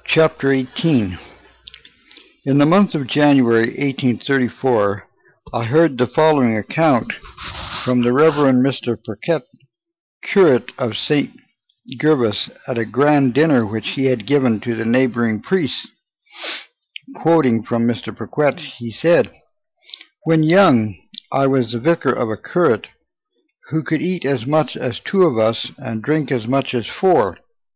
Chapter 18. In the month of January 1834, I heard the following account from the Reverend Mr. Paquette, curate of St. Gervas, at a grand dinner which he had given to the neighboring priests. Quoting from Mr. Paquette, he said, "When young, I was the vicar of a curate who could eat as much as two of us and drink as much as four.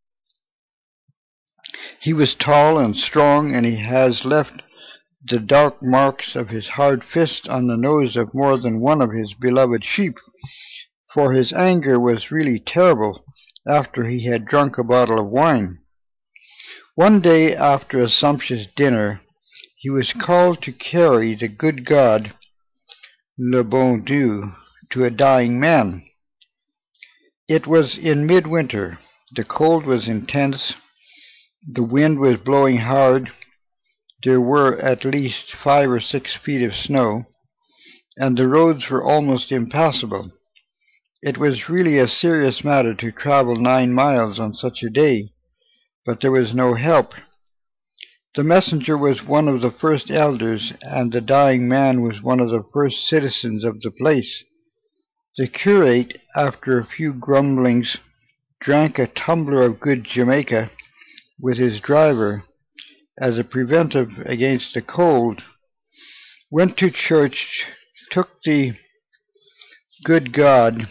He was tall and strong, and he has left the dark marks of his hard fist on the nose of more than one of his beloved sheep, for his anger was really terrible after he had drunk a bottle of wine. One day after a sumptuous dinner, he was called to carry the good God, le bon Dieu, to a dying man. It was in midwinter. The cold was intense. The wind was blowing hard. There were at least 5 or 6 feet of snow, and the roads were almost impassable. It was really a serious matter to travel 9 miles on such a day, but there was no help. The messenger was one of the first elders, and the dying man was one of the first citizens of the place. The curate, after a few grumblings, drank a tumbler of good Jamaica with his driver as a preventive against the cold, went to church, took the good God,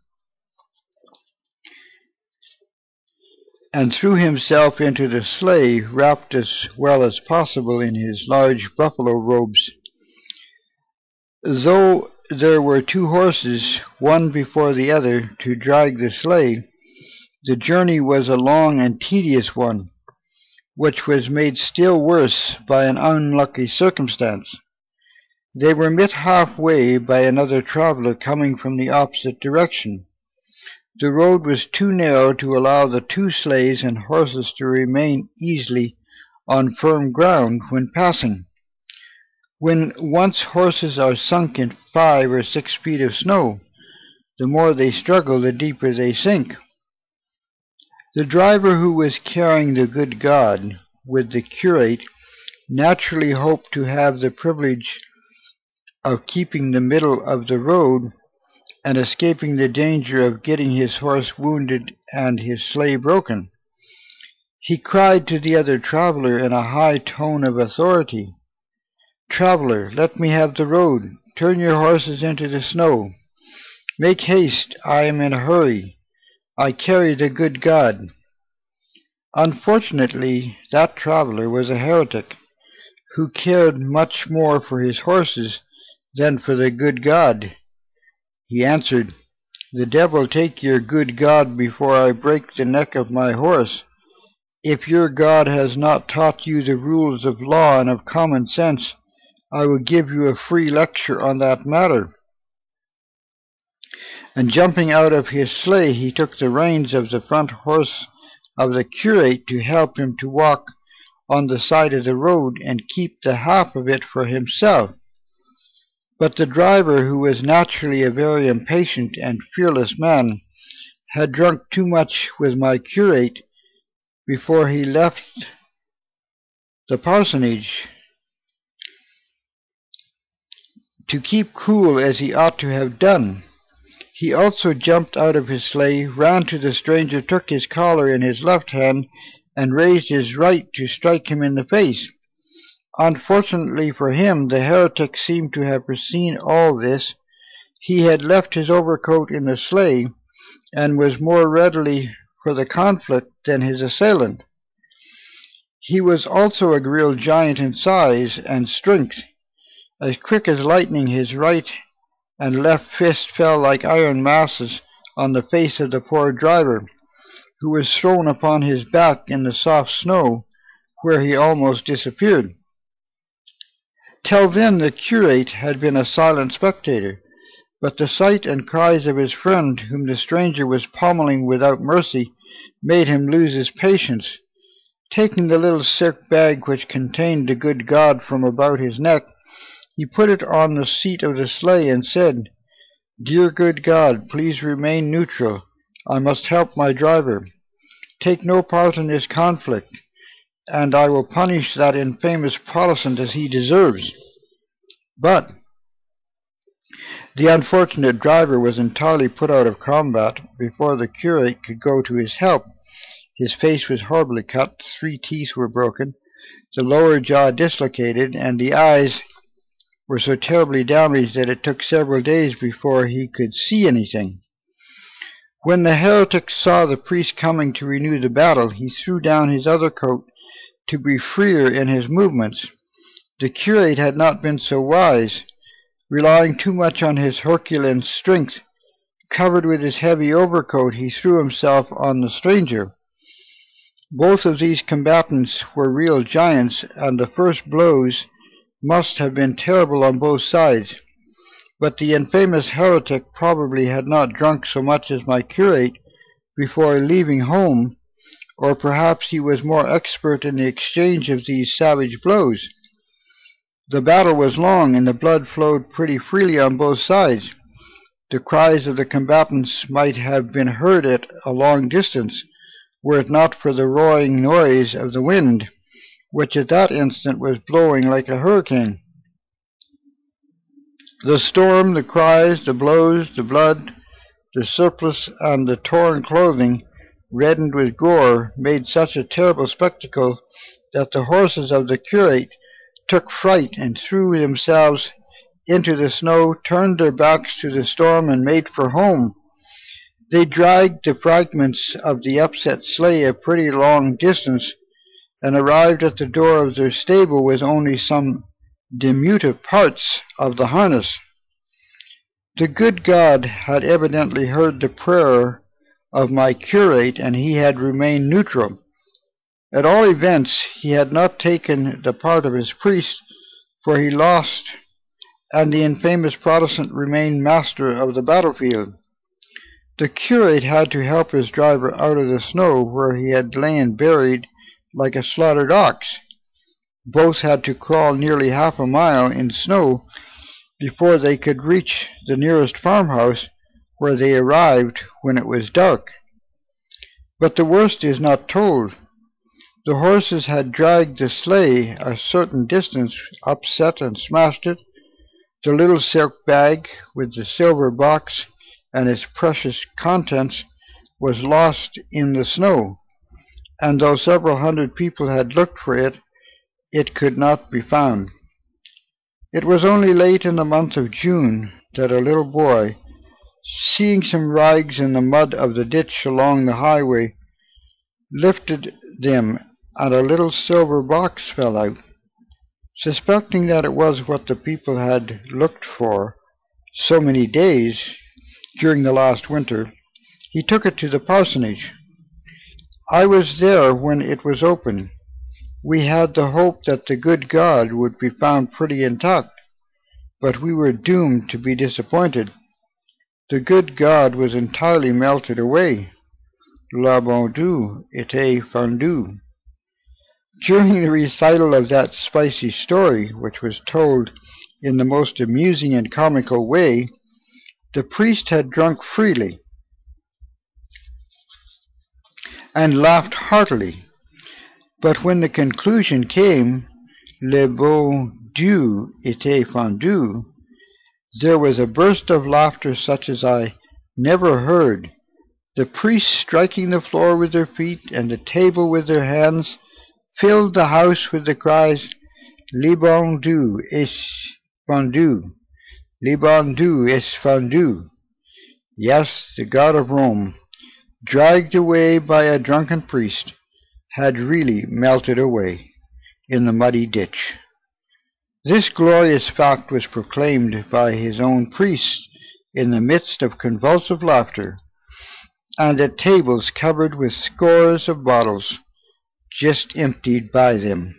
and threw himself into the sleigh, wrapped as well as possible in his large buffalo robes. Though there were 2 horses, one before the other, to drag the sleigh, the journey was a long and tedious one, which was made still worse by an unlucky circumstance. They were met halfway by another traveler coming from the opposite direction. The road was too narrow to allow the 2 sleighs and horses to remain easily on firm ground when passing. When once horses are sunk in 5 or 6 feet of snow, the more they struggle, the deeper they sink. The driver, who was carrying the good God with the curate, naturally hoped to have the privilege of keeping the middle of the road and escaping the danger of getting his horse wounded and his sleigh broken. He cried to the other traveler in a high tone of authority, "Traveler, let me have the road. Turn your horses into the snow. Make haste, I am in a hurry. I carry the good God." Unfortunately, that traveler was a heretic, who cared much more for his horses than for the good God. He answered, "The devil take your good God before I break the neck of my horse. If your God has not taught you the rules of law and of common sense, I will give you a free lecture on that matter." And jumping out of his sleigh, he took the reins of the front horse of the curate to help him to walk on the side of the road and keep the half of it for himself. But the driver, who was naturally a very impatient and fearless man, had drunk too much with my curate before he left the parsonage to keep cool as he ought to have done. He also jumped out of his sleigh, ran to the stranger, took his collar in his left hand, and raised his right to strike him in the face. Unfortunately for him, the heretic seemed to have foreseen all this. He had left his overcoat in the sleigh, and was more ready for the conflict than his assailant. He was also a real giant in size and strength. As quick as lightning, his right and left fist fell like iron masses on the face of the poor driver, who was thrown upon his back in the soft snow, where he almost disappeared. Till then the curate had been a silent spectator, but the sight and cries of his friend, whom the stranger was pommeling without mercy, made him lose his patience. Taking the little silk bag which contained the good God from about his neck, he put it on the seat of the sleigh and said, "Dear good God, please remain neutral. I must help my driver. Take no part in this conflict. and I will punish that infamous Protestant as he deserves. But the unfortunate driver was entirely put out of combat before the curate could go to his help. His face was horribly cut, 3 teeth were broken, the lower jaw dislocated, and the eyes were so terribly damaged that it took several days before he could see anything. When the heretic saw the priest coming to renew the battle, he threw down his other coat to be freer in his movements. The curate had not been so wise, relying too much on his Herculean strength. Covered with his heavy overcoat, he threw himself on the stranger. Both of these combatants were real giants, and the first blows must have been terrible on both sides. But the infamous heretic probably had not drunk so much as my curate before leaving home, or perhaps he was more expert in the exchange of these savage blows. The battle was long, and the blood flowed pretty freely on both sides. The cries of the combatants might have been heard at a long distance, were it not for the roaring noise of the wind, which at that instant was blowing like a hurricane. The storm, the cries, the blows, the blood, the surplice, and the torn clothing, reddened with gore, made such a terrible spectacle that the horses of the curate took fright and threw themselves into the snow, turned their backs to the storm, and made for home. They dragged the fragments of the upset sleigh a pretty long distance, and arrived at the door of their stable with only some diminutive parts of the harness. The good God had evidently heard the prayer of my curate, and he had remained neutral. At all events, he had not taken the part of his priest, for he lost, and the infamous Protestant remained master of the battlefield. The curate had to help his driver out of the snow, where he had lain buried like a slaughtered ox. Both had to crawl nearly half a mile in snow before they could reach the nearest farmhouse, where they arrived when it was dark. But the worst is not told. The horses had dragged the sleigh a certain distance, upset and smashed it. The little silk bag with the silver box and its precious contents was lost in the snow, and though several hundred people had looked for it, it could not be found. It was only late in the month of June that a little boy, seeing some rags in the mud of the ditch along the highway, lifted them, and a little silver box fell out. Suspecting that it was what the people had looked for so many days during the last winter, he took it to the parsonage. I was there when it was opened. We had the hope that the good God would be found pretty intact, but we were doomed to be disappointed. The good God was entirely melted away. Le bon Dieu était fondu. During the recital of that spicy story, which was told in the most amusing and comical way, the priest had drunk freely and laughed heartily. But when the conclusion came, Le bon Dieu était fondu, there was a burst of laughter such as I never heard, the priests striking the floor with their feet and the table with their hands, filled the house with the cries, Le bon Dieu est fondu, Le bon Dieu est fondu. Yes, the God of Rome, dragged away by a drunken priest, had really melted away in the muddy ditch. This glorious fact was proclaimed by his own priests in the midst of convulsive laughter, and at tables covered with scores of bottles just emptied by them.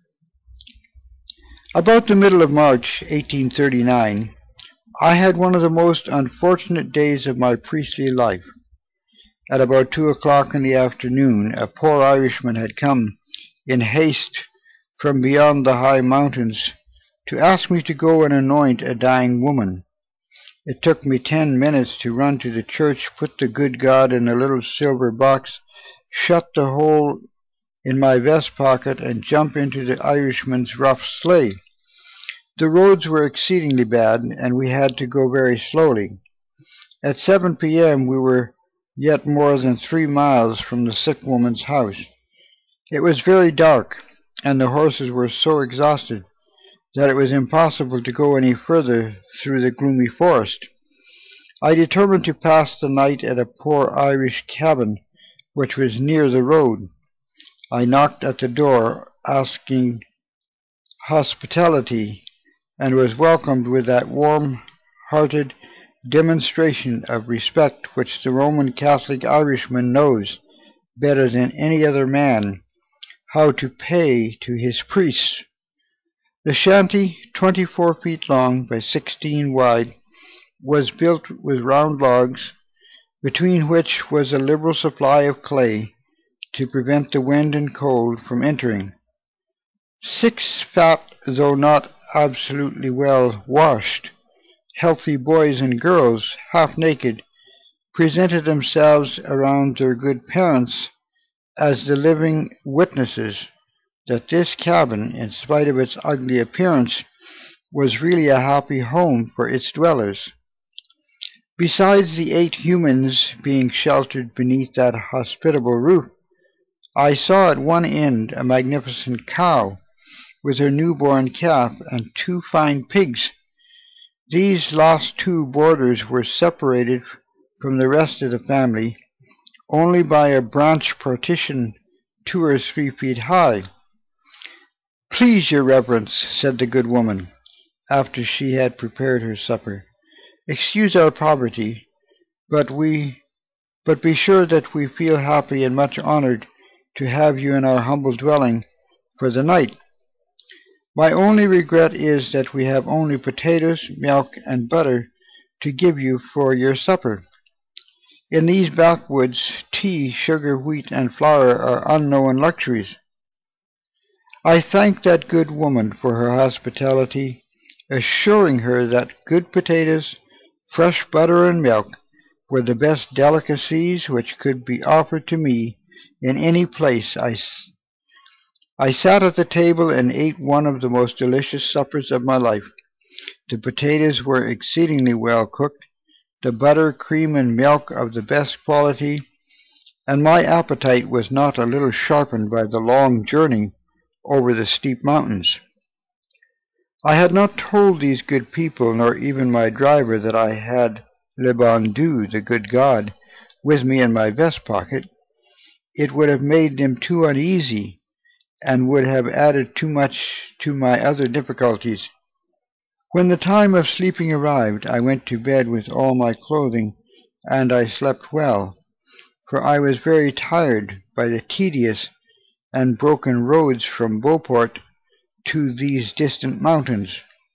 About the middle of March, 1839, I had one of the most unfortunate days of my priestly life. At about 2 o'clock in the afternoon, a poor Irishman had come in haste from beyond the high mountains to ask me to go and anoint a dying woman. It took me 10 minutes to run to the church, put the good God in a little silver box, shut the whole in my vest pocket and jump into the Irishman's rough sleigh. The roads were exceedingly bad, and we had to go very slowly. At 7 p.m. we were yet more than 3 miles from the sick woman's house. It was very dark, and the horses were so exhausted that it was impossible to go any further through the gloomy forest. I determined to pass the night at a poor Irish cabin which was near the road. I knocked at the door, asking hospitality, and was welcomed with that warm-hearted demonstration of respect which the Roman Catholic Irishman knows, better than any other man, how to pay to his priests. The shanty, 24 feet long by 16 wide, was built with round logs, between which was a liberal supply of clay to prevent the wind and cold from entering. 6 fat, though not absolutely well washed, healthy boys and girls, half naked, presented themselves around their good parents as the living witnesses that this cabin, in spite of its ugly appearance, was really a happy home for its dwellers. Besides the 8 humans being sheltered beneath that hospitable roof, I saw at one end a magnificent cow with her newborn calf and 2 fine pigs. These last 2 boarders were separated from the rest of the family only by a branch partition 2 or 3 feet high. "Please, your reverence," said the good woman, after she had prepared her supper, "excuse our poverty, but be sure that we feel happy and much honored to have you in our humble dwelling for the night. My only regret is that we have only potatoes, milk, and butter to give you for your supper. In these backwoods, tea, sugar, wheat, and flour are unknown luxuries." I thanked that good woman for her hospitality, assuring her that good potatoes, fresh butter, and milk were the best delicacies which could be offered to me in any place. I sat at the table and ate one of the most delicious suppers of my life. The potatoes were exceedingly well cooked, the butter, cream, and milk of the best quality, and my appetite was not a little sharpened by the long journey over the steep mountains. I had not told these good people, nor even my driver, that I had Le Bon Dieu, the good God, with me in my vest pocket. It would have made them too uneasy, and would have added too much to my other difficulties. When the time of sleeping arrived, I went to bed with all my clothing, and I slept well, for I was very tired by the tedious and broken roads from Beauport to these distant mountains.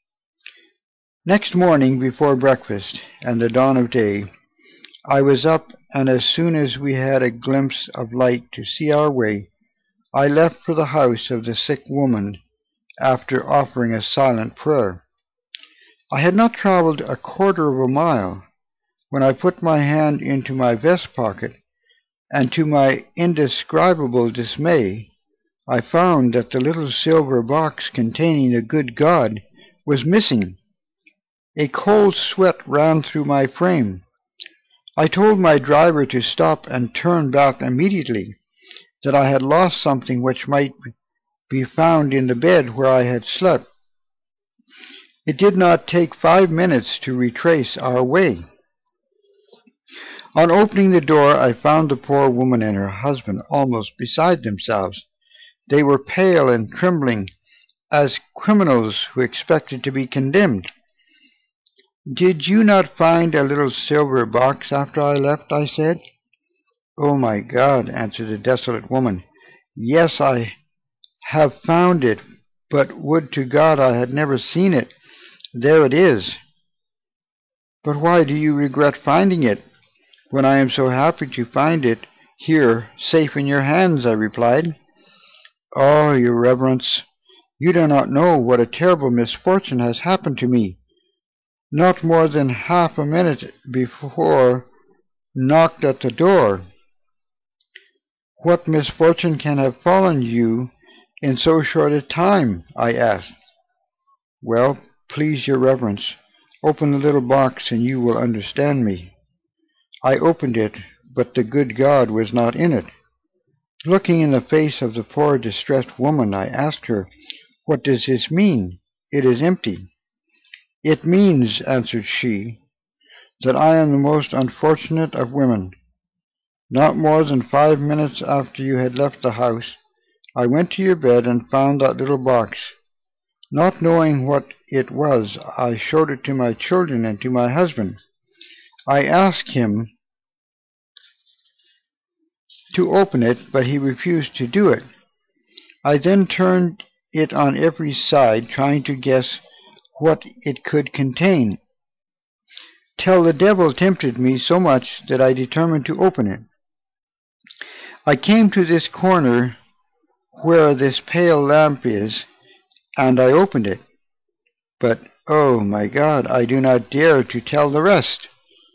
Next morning, before breakfast and the dawn of day, I was up, and as soon as we had a glimpse of light to see our way, I left for the house of the sick woman, after offering a silent prayer. I had not traveled a quarter of a mile when I put my hand into my vest pocket, and to my indescribable dismay, I found that the little silver box containing the good God was missing. A cold sweat ran through my frame. I told my driver to stop and turn back immediately, that I had lost something which might be found in the bed where I had slept. It did not take 5 minutes to retrace our way. On opening the door, I found the poor woman and her husband almost beside themselves. They were pale and trembling, as criminals who expected to be condemned. "Did you not find a little silver box after I left?" I said. "Oh, my God," answered the desolate woman, "yes, I have found it, but would to God I had never seen it. There it is." "But why do you regret finding it, when I am so happy to find it here safe in your hands?" I replied. "Oh, your reverence, you do not know what a terrible misfortune has happened to me. Not more than half a minute before knocked at the door. "What misfortune can have fallen you in so short a time?" I asked. "Well, please your reverence, open the little box and you will understand me." I opened it, but the good God was not in it. Looking in the face of the poor distressed woman, I asked her, "What does this mean? It is empty." "It means," answered she, "that I am the most unfortunate of women. Not more than 5 minutes after you had left the house, I went to your bed and found that little box. Not knowing what it was, I showed it to my children and to my husband. I asked him to open it, but he refused to do it. I then turned it on every side, trying to guess what it could contain, till the devil tempted me so much that I determined to open it. I came to this corner where this pale lamp is, and I opened it. But, oh my God, I do not dare to tell the rest."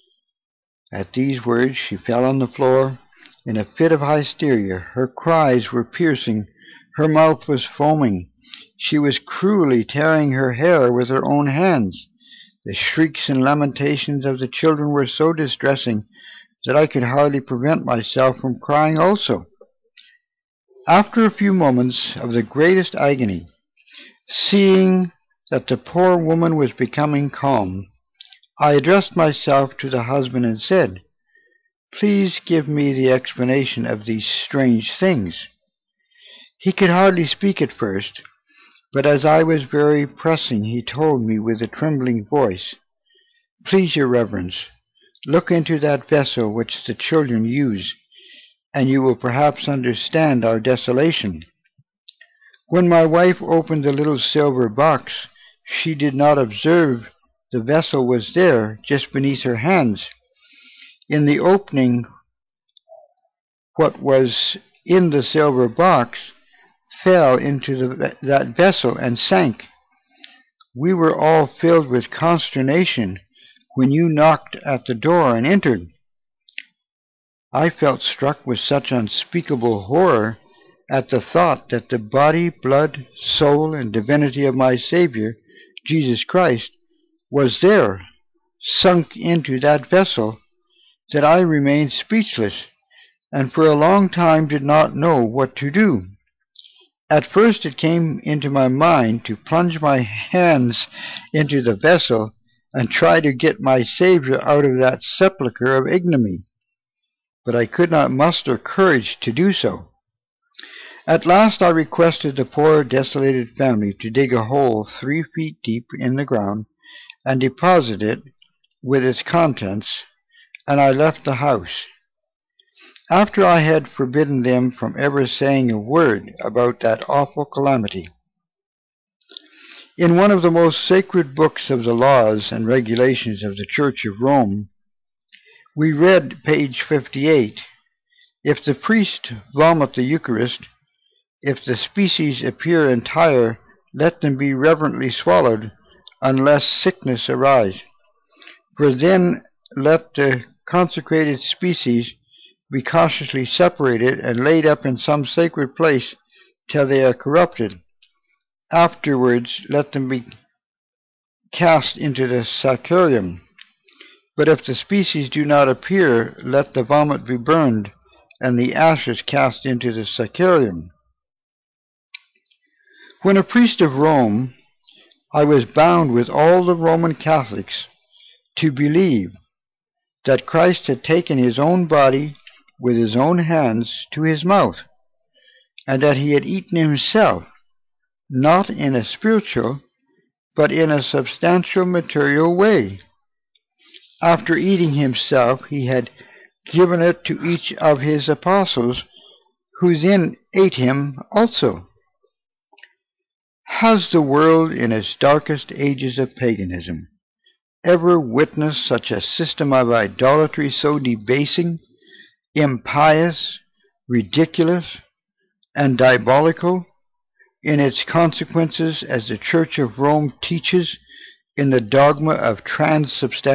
At these words she fell on the floor in a fit of hysteria. Her cries were piercing. Her mouth was foaming. She was cruelly tearing her hair with her own hands. The shrieks and lamentations of the children were so distressing that I could hardly prevent myself from crying also. After a few moments of the greatest agony, seeing that the poor woman was becoming calm, I addressed myself to the husband and said, "Please give me the explanation of these strange things." He could hardly speak at first, but as I was very pressing, he told me with a trembling voice, "Please your reverence, look into that vessel which the children use, and you will perhaps understand our desolation. When my wife opened the little silver box, she did not observe the vessel was there just beneath her hands. In the opening, what was in the silver box fell into that vessel and sank. We were all filled with consternation when you knocked at the door and entered. I felt struck with such unspeakable horror at the thought that the body, blood, soul, and divinity of my Savior, Jesus Christ, was there, sunk into that vessel, that I remained speechless, and for a long time did not know what to do. At first it came into my mind to plunge my hands into the vessel and try to get my Savior out of that sepulchre of ignominy, but I could not muster courage to do so. At last I requested the poor desolated family to dig a hole 3 feet deep in the ground and deposit it with its contents, and I left the house. After I had forbidden them from ever saying a word about that awful calamity. In one of the most sacred books of the laws and regulations of the Church of Rome, we read, page 58, "If the priest vomit the Eucharist, if the species appear entire, let them be reverently swallowed, unless sickness arise. For then let the consecrated species be cautiously separated and laid up in some sacred place till they are corrupted. Afterwards let them be cast into the sacrarium. But if the species do not appear, let the vomit be burned, and the ashes cast into the sacrarium." When a priest of Rome, I was bound with all the Roman Catholics to believe that Christ had taken his own body with his own hands to his mouth, and that he had eaten himself, not in a spiritual, but in a substantial material way. After eating himself, he had given it to each of his apostles, who then ate him also. Has the world, in its darkest ages of paganism, ever witnessed such a system of idolatry so debasing, impious, ridiculous, and diabolical in its consequences as the Church of Rome teaches in the dogma of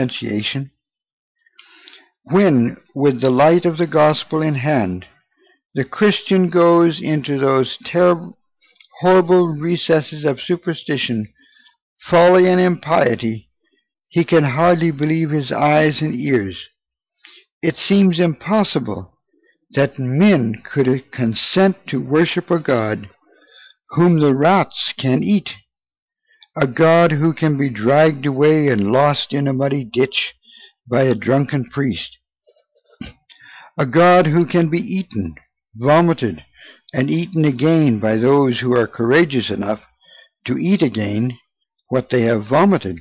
transubstantiation? When, with the light of the gospel in hand, the Christian goes into those terrible, horrible recesses of superstition, folly, and impiety, he can hardly believe his eyes and ears. It seems impossible that men could consent to worship a God whom the rats can eat, a God who can be dragged away and lost in a muddy ditch by a drunken priest, a God who can be eaten, vomited, and eaten again by those who are courageous enough to eat again what they have vomited.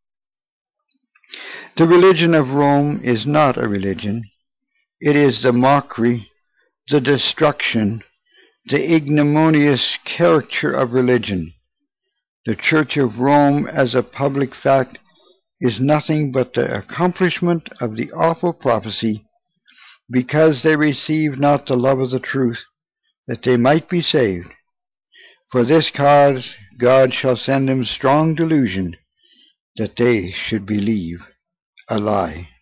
The religion of Rome is not a religion. It is the mockery, the destruction, the ignominious caricature of religion. The Church of Rome as a public fact is nothing but the accomplishment of the awful prophecy, because they received not the love of the truth, that they might be saved. For this cause God shall send them strong delusion, that they should believe a lie.